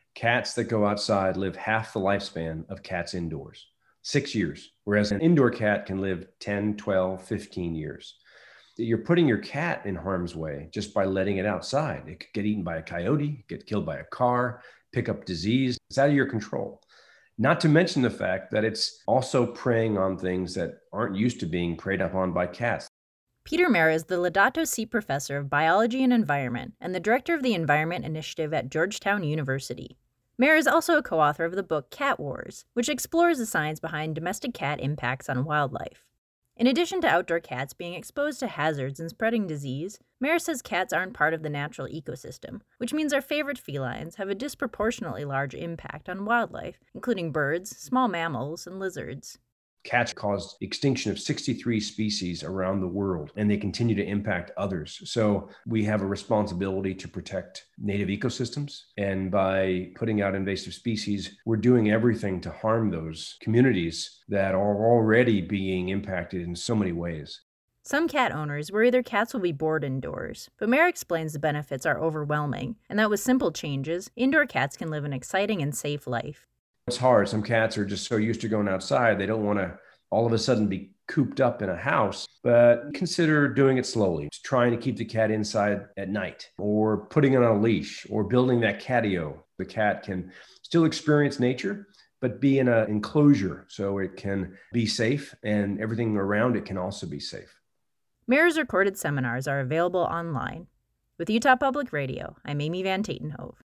Cats that go outside live half the lifespan of cats indoors, 6 years, whereas an indoor cat can live 10, 12, 15 years. You're putting your cat in harm's way just by letting it outside. It could get eaten by a coyote, get killed by a car, pick up disease. It's out of your control. Not to mention the fact that it's also preying on things that aren't used to being preyed upon by cats. Peter Mayer is the Laudato Si Professor of Biology and Environment and the Director of the Environment Initiative at Georgetown University. Mayer is also a co-author of the book Cat Wars, which explores the science behind domestic cat impacts on wildlife. In addition to outdoor cats being exposed to hazards and spreading disease, Mayer says cats aren't part of the natural ecosystem, which means our favorite felines have a disproportionately large impact on wildlife, including birds, small mammals, and lizards. Cats caused extinction of 63 species around the world, and they continue to impact others. So we have a responsibility to protect native ecosystems. And by putting out invasive species, we're doing everything to harm those communities that are already being impacted in so many ways. Some cat owners worry their cats will be bored indoors, but Mayer explains the benefits are overwhelming, and that with simple changes, indoor cats can live an exciting and safe life. It's hard. Some cats are just so used to going outside, they don't want to all of a sudden be cooped up in a house, but consider doing it slowly, trying to keep the cat inside at night, or putting it on a leash, or building that catio. The cat can still experience nature, but be in an enclosure so it can be safe, and everything around it can also be safe. Mayer's recorded seminars are available online. With Utah Public Radio, I'm Amy Van Tatenhove.